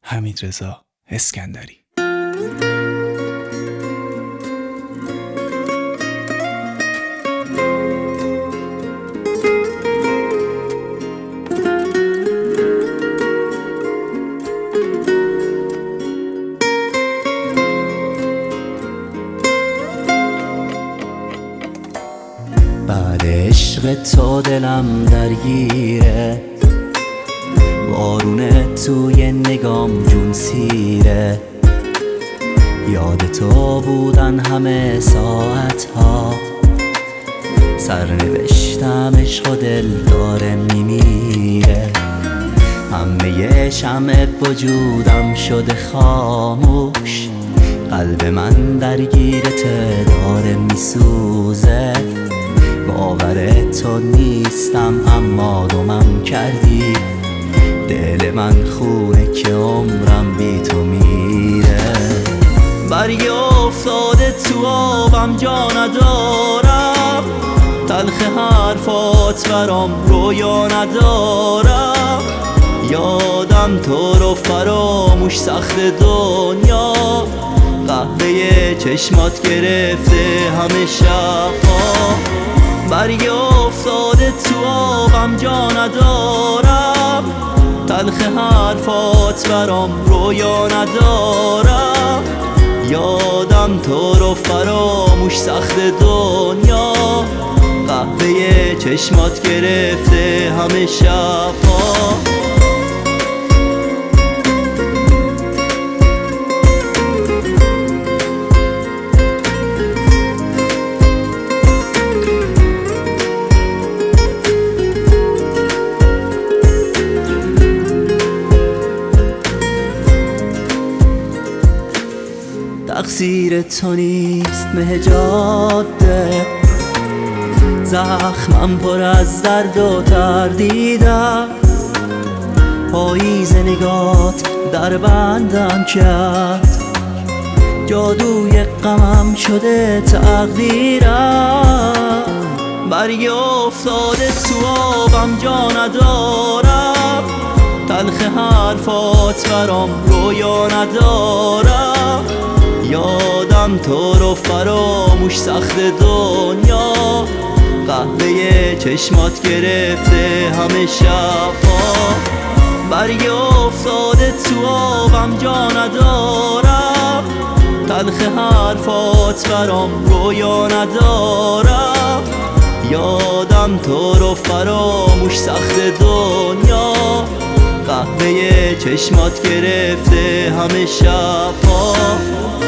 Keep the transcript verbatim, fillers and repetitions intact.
حمیدرضا اسکندری. بعد عشق تو دلم درگیره، بارونه توی نگام جون سیره. یاد تو بودن همه ساعت ها، سرنوشتم عشق و دل داره میمیره. همه شمع وجودم شده خاموش، قلب من درگیرت داره میسوزه. باور تو نیستم اما دومم کردی، دل من خونه که عمرم بی تو میره. برگ افتاده تو آبم جا ندارم، تلخ حرفات برام رویا ندارم. یادم تو رو فراموش سخت دنیا، قهوه چشمات گرفته همه شبها. برگ افتاده تو آبم جا ندارم، تلخ حرفات برام رویا ندارم. یادم تو رو فراموش سخت دنیا، قهوه چشمات گرفته همه شبها. تقصیر تو نیست مه جاده، زخمم پر از درد و تردیدم. پاییز نگات در بندم کرد، جادوی غمم شده تقدیرم. برگ افتاده تو آبم جا ندارم، تلخ حرفات برام رویا ندارم. یادم تو رو فراموش سخت دنیا، قهوه چشمات گرفته همه شبها. برگ افتاده تو آبم جا ندارم، تلخ حرفات برام رویا ندارم. یادم تو رو فراموش سخت دنیا، قهوه چشمات گرفته همه شبها.